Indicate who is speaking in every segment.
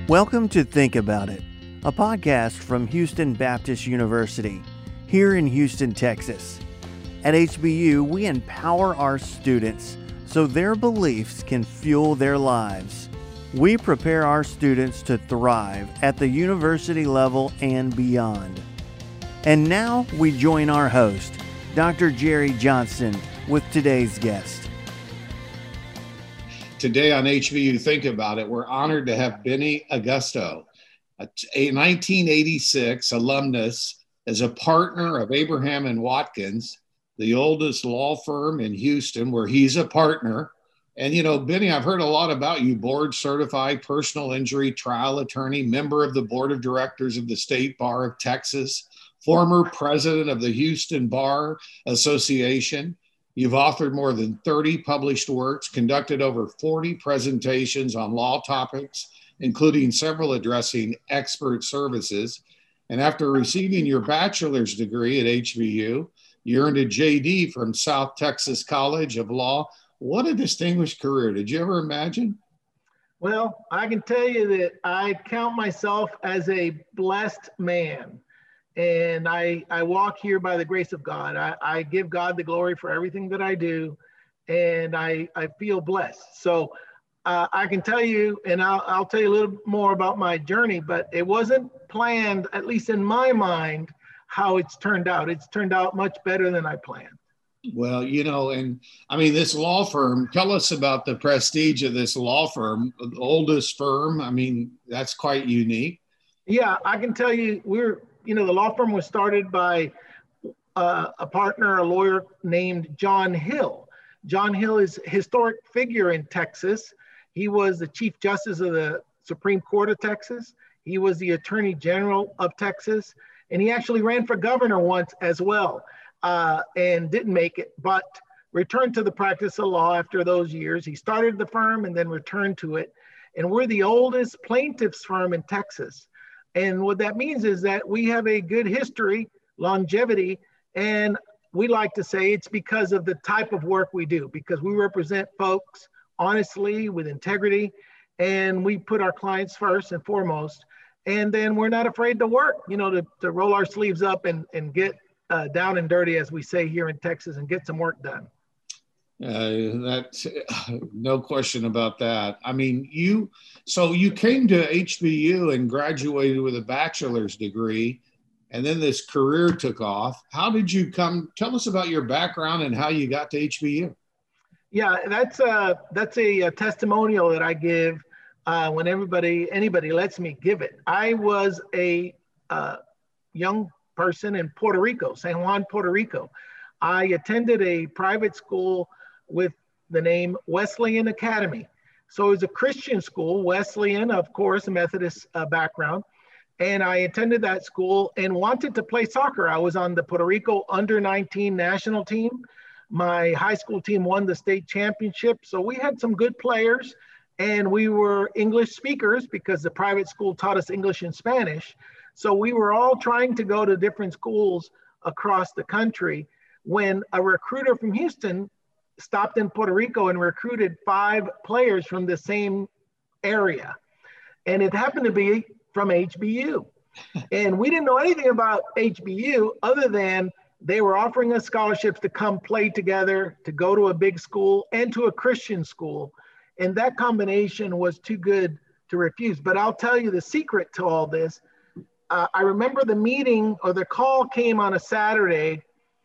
Speaker 1: Welcome to Think About It, a podcast from Houston Baptist University, here in Houston, Texas. At HBU, we empower our students so their beliefs can fuel their lives. We prepare our students to thrive at the university level and beyond. And now we join our host, Dr. Jerry Johnson, with today's guest.
Speaker 2: Today on HBU Think About It, we're honored to have Benny Augusto, a 1986 alumnus, as a partner of Abraham and Watkins, the oldest law firm in Houston, where he's a partner. And, you know, Benny, I've heard a lot about you, board certified personal injury trial attorney, member of the board of directors of the State Bar of Texas, former president of the Houston Bar Association. You've authored more than 30 published works, conducted over 40 presentations on law topics, including several addressing expert services. And after receiving your bachelor's degree at HBU, you earned a JD from South Texas College of Law. What a distinguished career. Did you ever imagine?
Speaker 3: Well, I can tell you that I count myself as a blessed man. And I walk here by the grace of God. I give God the glory for everything that I do, and I feel blessed. So I can tell you, and I'll tell you a little more about my journey, but it wasn't planned, at least in my mind, how it's turned out. It's turned out much better than I planned.
Speaker 2: Well, you know, and I mean, this law firm, tell us about the prestige of this law firm, the oldest firm. I mean, that's quite unique.
Speaker 3: Yeah, I can tell you, the law firm was started by a partner, a lawyer named John Hill. John Hill is a historic figure in Texas. He was the Chief Justice of the Supreme Court of Texas. He was the Attorney General of Texas. And he actually ran for governor once as well and didn't make it, but returned to the practice of law after those years. He started the firm and then returned to it. And we're the oldest plaintiffs firm in Texas. And what that means is that we have a good history, longevity, and we like to say it's because of the type of work we do, because we represent folks honestly, with integrity, and we put our clients first and foremost. And then we're not afraid to work, to roll our sleeves up and get down and dirty, as we say here in Texas, and get some work done.
Speaker 2: That's no question about that. I mean, you came to HBU and graduated with a bachelor's degree, and then this career took off. How did you come? Tell us about your background and how you got to HBU.
Speaker 3: Yeah, that's a testimonial that I give when anybody lets me give it. I was a young person in Puerto Rico, San Juan, Puerto Rico. I attended a private school with the name Wesleyan Academy. So it was a Christian school, Wesleyan, of course, a Methodist background. And I attended that school and wanted to play soccer. I was on the Puerto Rico under-19 national team. My high school team won the state championship. So we had some good players, and we were English speakers because the private school taught us English and Spanish. So we were all trying to go to different schools across the country when a recruiter from Houston stopped in Puerto Rico and recruited 5 players from the same area. And it happened to be from HBU. And we didn't know anything about HBU other than they were offering us scholarships to come play together, to go to a big school and to a Christian school. And that combination was too good to refuse. But I'll tell you the secret to all this. I remember the meeting or the call came on a Saturday.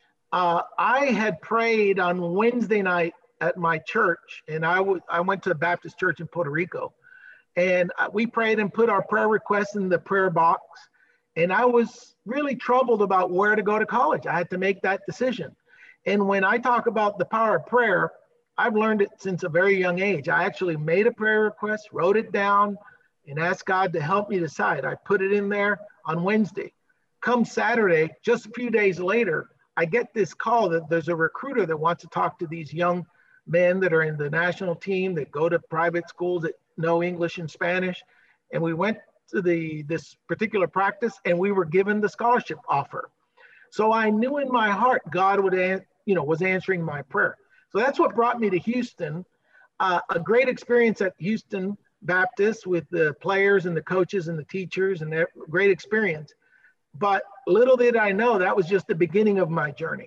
Speaker 3: I had prayed on Wednesday night at my church, and I went to a Baptist church in Puerto Rico, and we prayed and put our prayer requests in the prayer box. And I was really troubled about where to go to college. I had to make that decision. And when I talk about the power of prayer, I've learned it since a very young age. I actually made a prayer request, wrote it down, and asked God to help me decide. I put it in there on Wednesday. Come Saturday, just a few days later, I get this call that there's a recruiter that wants to talk to these young men that are in the national team that go to private schools that know English and Spanish. And we went to this particular practice, and we were given the scholarship offer. So I knew in my heart God was answering my prayer. So that's what brought me to Houston. A great experience at Houston Baptist with the players and the coaches and the teachers, and great experience. But little did I know that was just the beginning of my journey.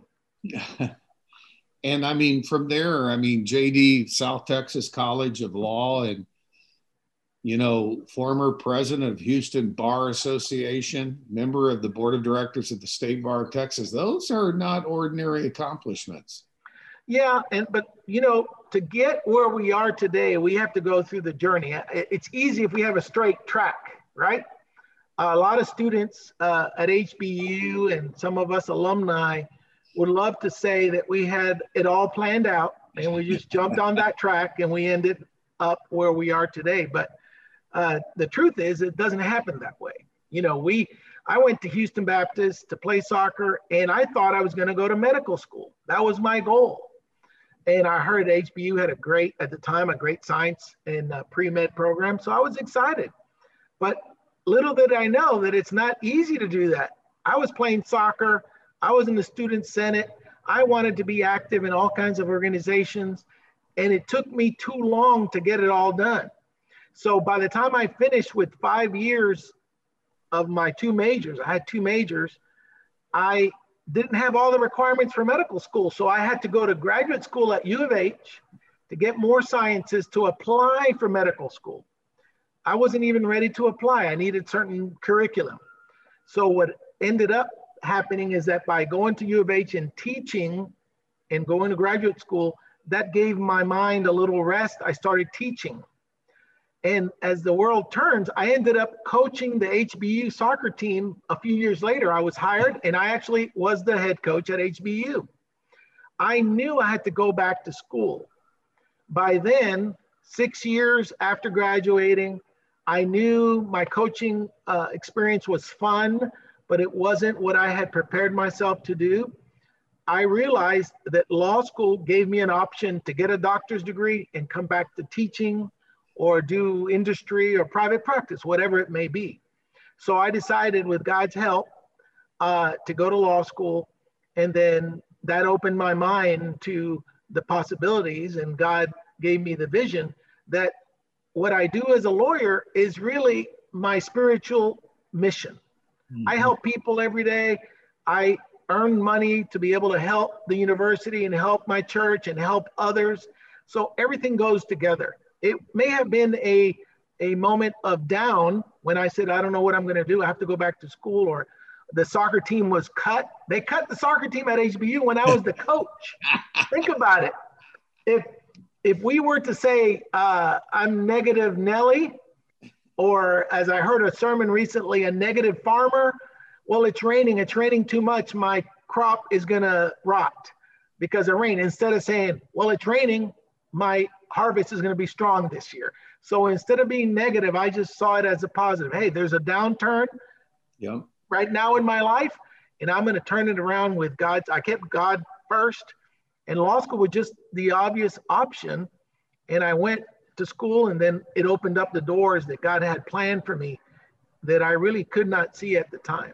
Speaker 2: And I mean, from there, I mean, JD, South Texas College of Law, and, you know, former president of Houston Bar Association, member of the board of directors of the State Bar of Texas. Those are not ordinary accomplishments.
Speaker 3: Yeah, but you know, to get where we are today, we have to go through the journey. It's easy if we have a straight track, right? A lot of students at HBU and some of us alumni would love to say that we had it all planned out and we just jumped on that track and we ended up where we are today. But the truth is, it doesn't happen that way. You know, I went to Houston Baptist to play soccer, and I thought I was going to go to medical school. That was my goal. And I heard HBU had at the time, a great science and pre-med program. So I was excited. But little did I know that it's not easy to do that. I was playing soccer. I was in the student senate. I wanted to be active in all kinds of organizations. And it took me too long to get it all done. So by the time I finished with 5 years of my 2 majors, I had 2 majors, I didn't have all the requirements for medical school. So I had to go to graduate school at U of H to get more sciences to apply for medical school. I wasn't even ready to apply. I needed certain curriculum. So what ended up happening is that by going to U of H and teaching and going to graduate school, that gave my mind a little rest. I started teaching. And as the world turns, I ended up coaching the HBU soccer team a few years later. I was hired and I actually was the head coach at HBU. I knew I had to go back to school. By then, 6 years after graduating, I knew my coaching experience was fun, but it wasn't what I had prepared myself to do. I realized that law school gave me an option to get a doctor's degree and come back to teaching or do industry or private practice, whatever it may be. So I decided with God's help to go to law school, and then that opened my mind to the possibilities, and God gave me the vision that what I do as a lawyer is really my spiritual mission. Mm-hmm. I help people every day. I earn money to be able to help the university and help my church and help others. So everything goes together. It may have been a moment of down when I said, I don't know what I'm going to do. I have to go back to school, or the soccer team was cut. They cut the soccer team at HBU when I was the coach. Think about it. If we were to say, I'm negative Nelly, or as I heard a sermon recently, a negative farmer, well, it's raining too much. My crop is going to rot because of rain. Instead of saying, well, it's raining, my harvest is going to be strong this year. So instead of being negative, I just saw it as a positive. Hey, there's a downturn right now in my life, and I'm going to turn it around with God. I kept God first, and law school was just the obvious option. And I went to school, and then it opened up the doors that God had planned for me that I really could not see at the time.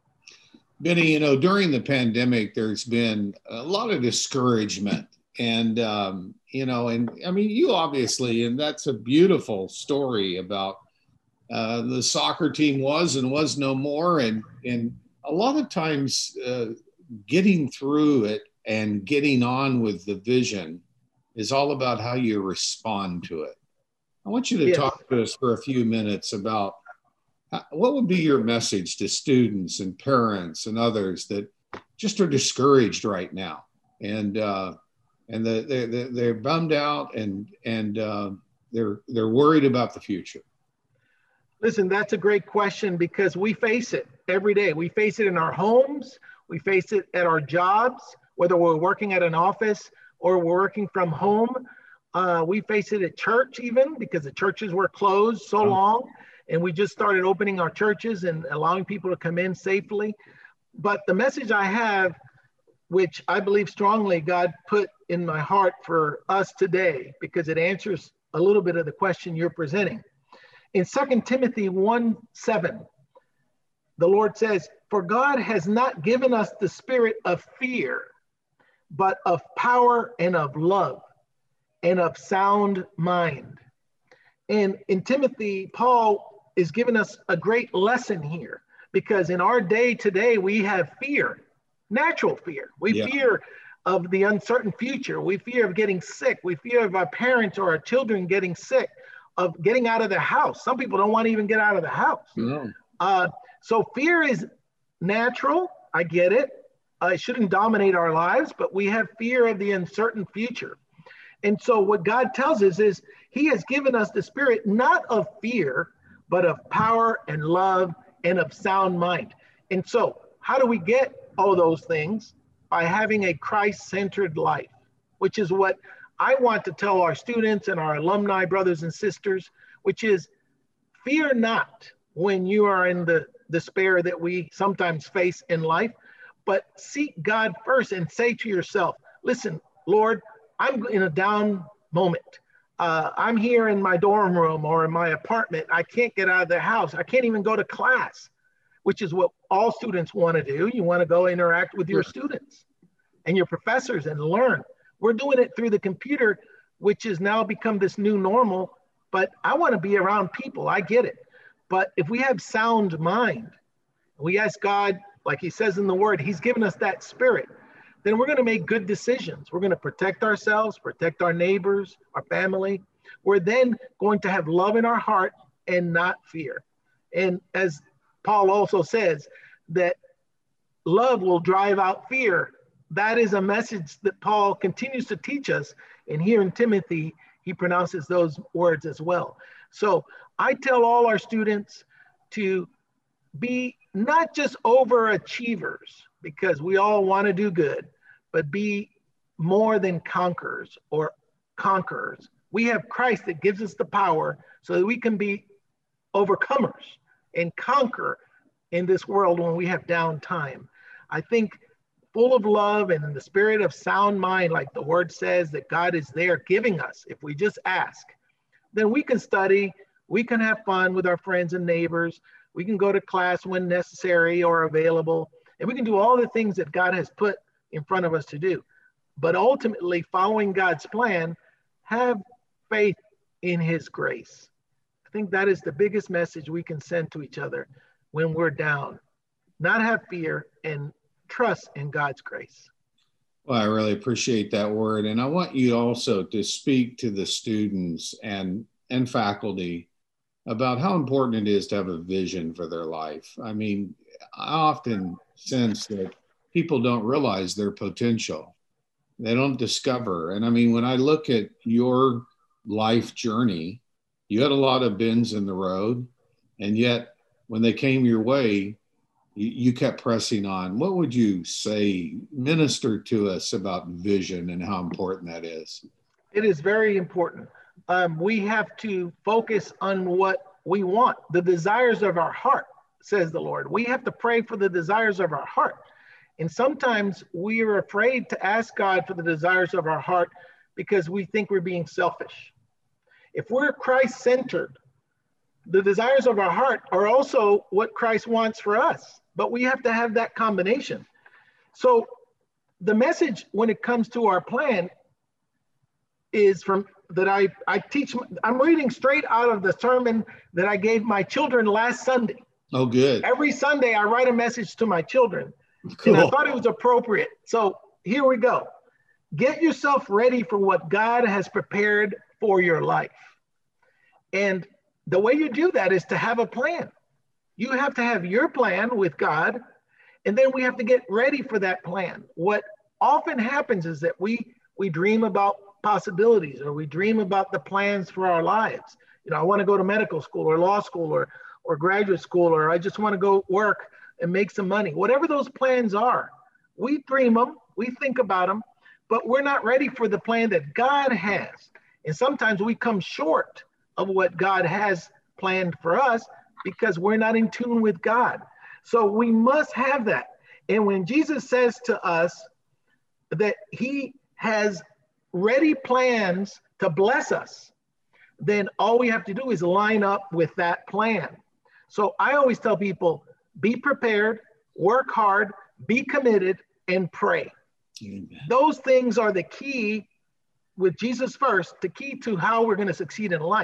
Speaker 2: Benny, you know, during the pandemic, there's been a lot of discouragement. And, you know, and I mean, you obviously, and that's a beautiful story about the soccer team was and was no more. And a lot of times getting through it and getting on with the vision is all about how you respond to it. I want you to talk to us for a few minutes about what would be your message to students and parents and others that just are discouraged right now, and they're bummed out and they're worried about the future.
Speaker 3: Listen, that's a great question, because we face it every day. We face it in our homes. We face it at our jobs, whether we're working at an office or we're working from home. We face it at church even, because the churches were closed so long, and we just started opening our churches and allowing people to come in safely. But the message I have, which I believe strongly God put in my heart for us today, because it answers a little bit of the question you're presenting. In 2 Timothy 1:7, the Lord says, "For God has not given us the spirit of fear, but of power and of love and of sound mind." And in Timothy, Paul is giving us a great lesson here, because in our day today, we have fear, natural fear. We fear of the uncertain future. We fear of getting sick. We fear of our parents or our children getting sick, of getting out of the house. Some people don't want to even get out of the house.
Speaker 2: No.
Speaker 3: So fear is natural. I get it. It shouldn't dominate our lives, but we have fear of the uncertain future. And so what God tells us is he has given us the spirit, not of fear, but of power and love and of sound mind. And so how do we get all those things? By having a Christ-centered life, which is what I want to tell our students and our alumni brothers and sisters, which is fear not when you are in the despair that we sometimes face in life, but seek God first and say to yourself, listen, Lord, I'm in a down moment. I'm here in my dorm room or in my apartment. I can't get out of the house. I can't even go to class, which is what all students want to do. You want to go interact with your students and your professors and learn. We're doing it through the computer, which has now become this new normal, but I want to be around people. I get it. But if we have sound mind, we ask God, like he says in the word, he's given us that spirit, then we're going to make good decisions. We're going to protect ourselves, protect our neighbors, our family. We're then going to have love in our heart and not fear. And as Paul also says, that love will drive out fear. That is a message that Paul continues to teach us. And here in Timothy, he pronounces those words as well. So I tell all our students to be not just overachievers, because we all want to do good, but be more than conquerors or conquerors. We have Christ that gives us the power so that we can be overcomers and conquer in this world when we have downtime. I think full of love and in the spirit of sound mind, like the word says that God is there giving us, if we just ask, then we can study, we can have fun with our friends and neighbors, we can go to class when necessary or available, and we can do all the things that God has put in front of us to do. But ultimately, following God's plan, have faith in his grace. I think that is the biggest message we can send to each other when we're down. Not have fear and trust in God's grace.
Speaker 2: Well, I really appreciate that word. And I want you also to speak to the students and faculty about how important it is to have a vision for their life. I mean, I often sense that people don't realize their potential. They don't discover. And I mean, when I look at your life journey, you had a lot of bends in the road, and yet when they came your way, you kept pressing on. What would you say, minister to us about vision and how important that is?
Speaker 3: It is very important. We have to focus on what we want, the desires of our heart, says the Lord. We have to pray for the desires of our heart. And sometimes we are afraid to ask God for the desires of our heart because we think we're being selfish. If we're Christ-centered, the desires of our heart are also what Christ wants for us, but we have to have that combination. So the message when it comes to our plan is from that I teach. I'm reading straight out of the sermon that I gave my children last Sunday.
Speaker 2: Oh, good.
Speaker 3: Every Sunday I write a message to my children.
Speaker 2: Cool.
Speaker 3: And I thought it was appropriate. So here we go. Get yourself ready for what God has prepared for your life. And the way you do that is to have a plan. You have to have your plan with God, and then we have to get ready for that plan. What often happens is that we dream about possibilities, or we dream about the plans for our lives. You know, I want to go to medical school or law school or graduate school, or I just want to go work and make some money. Whatever those plans are, we dream them, we think about them, but we're not ready for the plan that God has. And sometimes we come short of what God has planned for us because we're not in tune with God. So we must have that. And when Jesus says to us that he has ready plans to bless us, then all we have to do is line up with that plan. So I always tell people, be prepared, work hard, be committed, and pray. Amen. Those things are the key with Jesus first, the key to how we're going to succeed in life.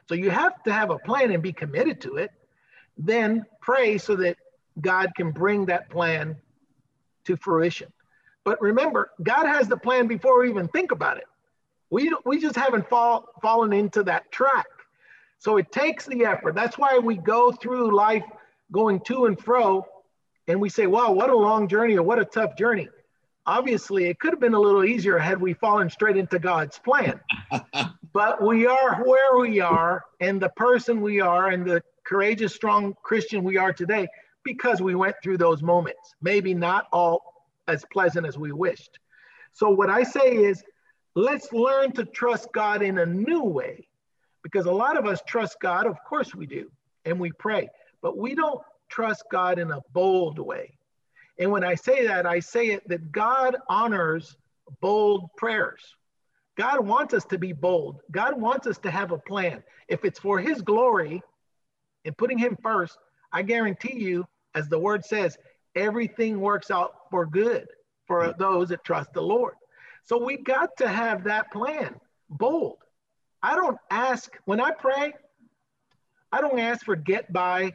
Speaker 3: So you have to have a plan and be committed to it. Then pray so that God can bring that plan to fruition. But remember, God has the plan before we even think about it. We just haven't fallen into that track. So it takes the effort. That's why we go through life going to and fro, and we say, wow, what a long journey, or what a tough journey. Obviously, it could have been a little easier had we fallen straight into God's plan. But we are where we are, and the person we are, and the courageous, strong Christian we are today, because we went through those moments. Maybe not all as pleasant as we wished. So what I say is, let's learn to trust God in a new way, because a lot of us trust God, of course we do, and we pray, but we don't trust God in a bold way. And when I say that, I say it that God honors bold prayers. God wants us to be bold. God wants us to have a plan. If it's for his glory and putting him first, I guarantee you, as the word says, everything works out for good for those that trust the Lord. So we got to have that plan, bold. I don't ask, when I pray, I don't ask for get by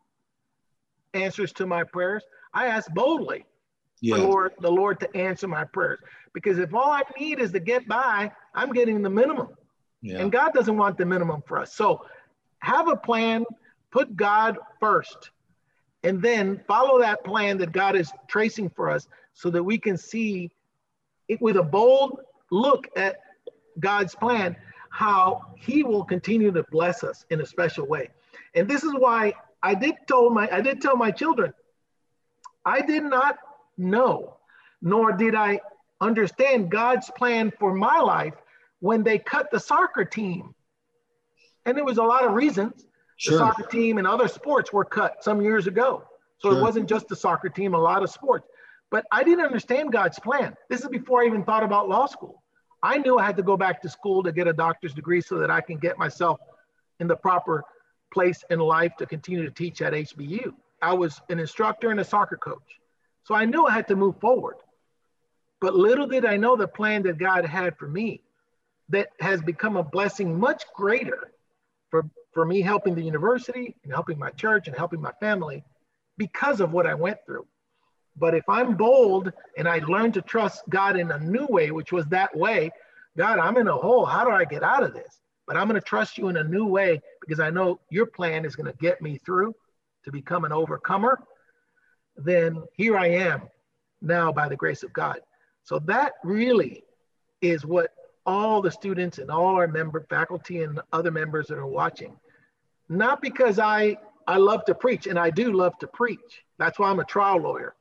Speaker 3: answers to my prayers. I ask boldly for the Lord to answer my prayers. Because if all I need is to get by, I'm getting the minimum. Yeah. And God doesn't want the minimum for us. So have a plan, put God first, and then follow that plan that God is tracing for us so that we can see it with a bold look at God's plan, how he will continue to bless us in a special way. And this is why I did tell my children, I did not know, nor did I understand God's plan for my life when they cut the soccer team. And there was a lot of reasons. Sure. The soccer team and other sports were cut some years ago. So It wasn't just the soccer team, a lot of sports. But I didn't understand God's plan. This is before I even thought about law school. I knew I had to go back to school to get a doctor's degree so that I can get myself in the proper place in life to continue to teach at HBU. I was an instructor and a soccer coach. So I knew I had to move forward. But little did I know the plan that God had for me that has become a blessing much greater for me helping the university and helping my church and helping my family because of what I went through. But if I'm bold and I learn to trust God in a new way, which was that way, God, I'm in a hole. How do I get out of this? But I'm going to trust you in a new way because I know your plan is going to get me through to become an overcomer. Then here I am now by the grace of God. So that really is what all the students and all our faculty and other members that are watching, not because I love to preach, and I do love to preach. That's why I'm a trial lawyer.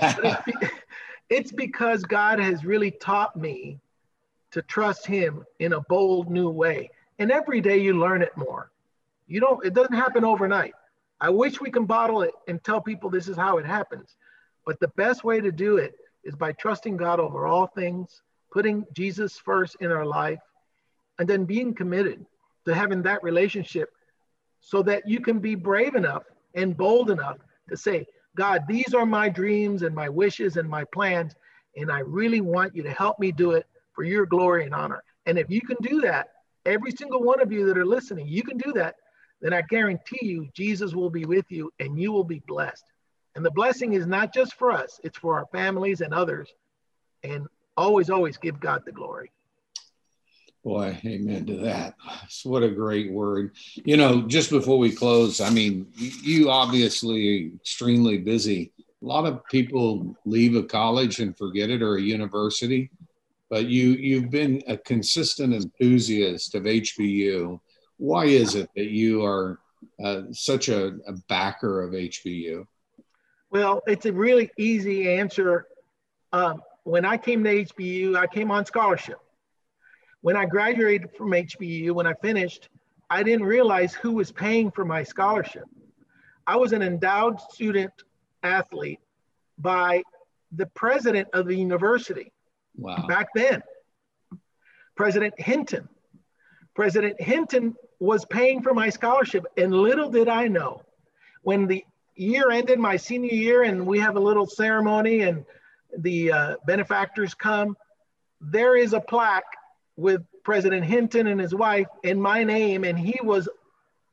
Speaker 3: It's because God has really taught me to trust him in a bold new way. And every day you learn it more. It doesn't happen overnight. I wish we can bottle it and tell people this is how it happens. But the best way to do it is by trusting God over all things, putting Jesus first in our life, and then being committed to having that relationship so that you can be brave enough and bold enough to say, God, these are my dreams and my wishes and my plans, and I really want you to help me do it for your glory and honor. And if you can do that, every single one of you that are listening, you can do that, then I guarantee you, Jesus will be with you and you will be blessed. And the blessing is not just for us, it's for our families and others. And always, always give God the glory.
Speaker 2: Boy, amen to that. So what a great word. Just before we close, I mean, you obviously are extremely busy. A lot of people leave a college and forget it, or a university, but you've been a consistent enthusiast of HBU. Why is it that you are such a backer of HBU?
Speaker 3: Well, it's a really easy answer. When I came to HBU, I came on scholarship. When I graduated from HBU, when I finished, I didn't realize who was paying for my scholarship. I was an endowed student athlete by the president of the university. Wow. Back then, President Hinton. President Hinton was paying for my scholarship, and little did I know, when the year ended, my senior year, and we have a little ceremony and the benefactors come, there is a plaque with President Hinton and his wife and my name, and he was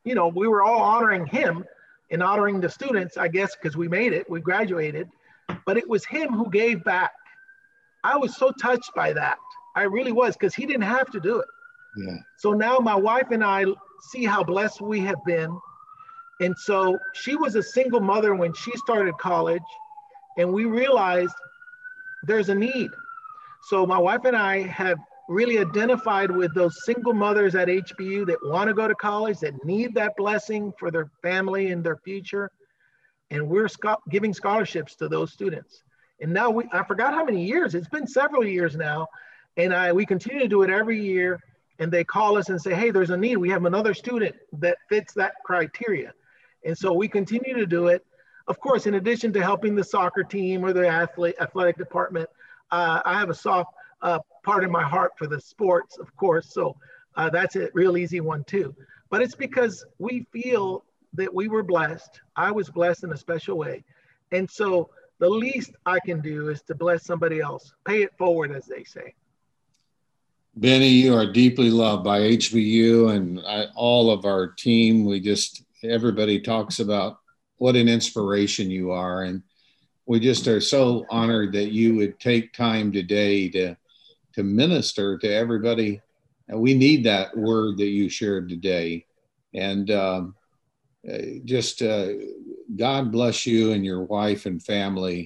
Speaker 3: we were all honoring him and honoring the students, I guess, because we made it, we graduated, but it was him who gave back. I was so touched by that. I really was, because he didn't have to do it.
Speaker 2: Yeah.
Speaker 3: So now my wife and I see how blessed we have been. And so she was a single mother when she started college, and we realized there's a need. So my wife and I have really identified with those single mothers at HBU that want to go to college, that need that blessing for their family and their future. And we're giving scholarships to those students. And now I forgot how many years, it's been several years now. And we continue to do it every year. And they call us and say, hey, there's a need. We have another student that fits that criteria. And so we continue to do it. Of course, in addition to helping the soccer team or the athletic department, I have a soft part in my heart for the sports, of course. So that's a real easy one too. But it's because we feel that we were blessed. I was blessed in a special way. And so the least I can do is to bless somebody else. Pay it forward, as they say.
Speaker 2: Benny, you are deeply loved by HBU and all of our team. Everybody talks about what an inspiration you are. And we just are so honored that you would take time today to minister to everybody. And we need that word that you shared today. And God bless you and your wife and family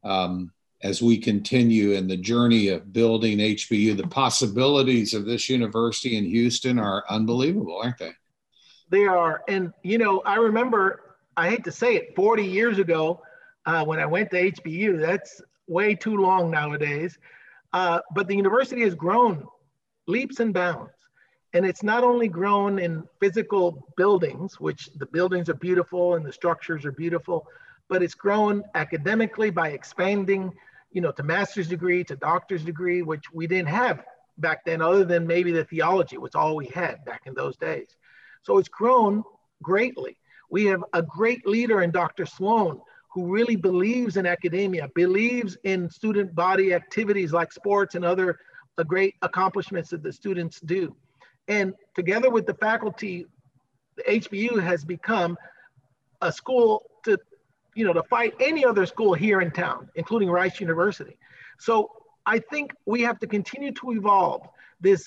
Speaker 2: as we continue in the journey of building HBU. The possibilities of this university in Houston are unbelievable, aren't they?
Speaker 3: They are. And, I remember, I hate to say it, 40 years ago, when I went to HBU, that's way too long nowadays. But the university has grown leaps and bounds. And it's not only grown in physical buildings, which the buildings are beautiful and the structures are beautiful, but it's grown academically by expanding, to master's degree, to doctor's degree, which we didn't have back then, other than maybe the theology was all we had back in those days. So it's grown greatly. We have a great leader in Dr. Sloan, who really believes in academia, believes in student body activities like sports and other great accomplishments that the students do. And together with the faculty, the HBU has become a school to fight any other school here in town, including Rice University. So I think we have to continue to evolve. This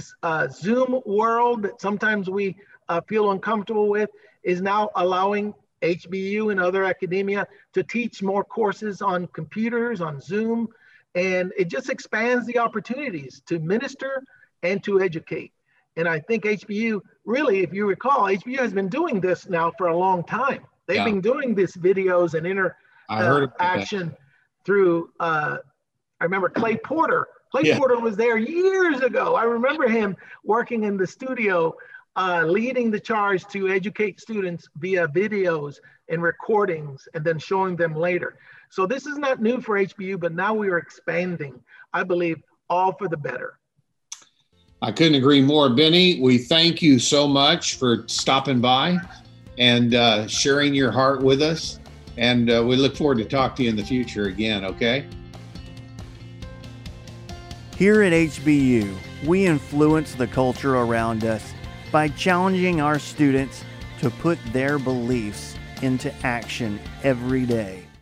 Speaker 3: Zoom world that sometimes we feel uncomfortable with is now allowing HBU and other academia to teach more courses on computers, on Zoom, and it just expands the opportunities to minister and to educate. And I think HBU, really, if you recall, HBU has been doing this now for a long time. They've been doing these videos and interaction through, I remember Clay Porter. Porter was there years ago. I remember him working in the studio, leading the charge to educate students via videos and recordings and then showing them later. So this is not new for HBU, but now we are expanding, I believe, all for the better.
Speaker 2: I couldn't agree more. Benny, we thank you so much for stopping by and sharing your heart with us. And we look forward to talk to you in the future again, okay?
Speaker 1: Here at HBU, we influence the culture around us by challenging our students to put their beliefs into action every day.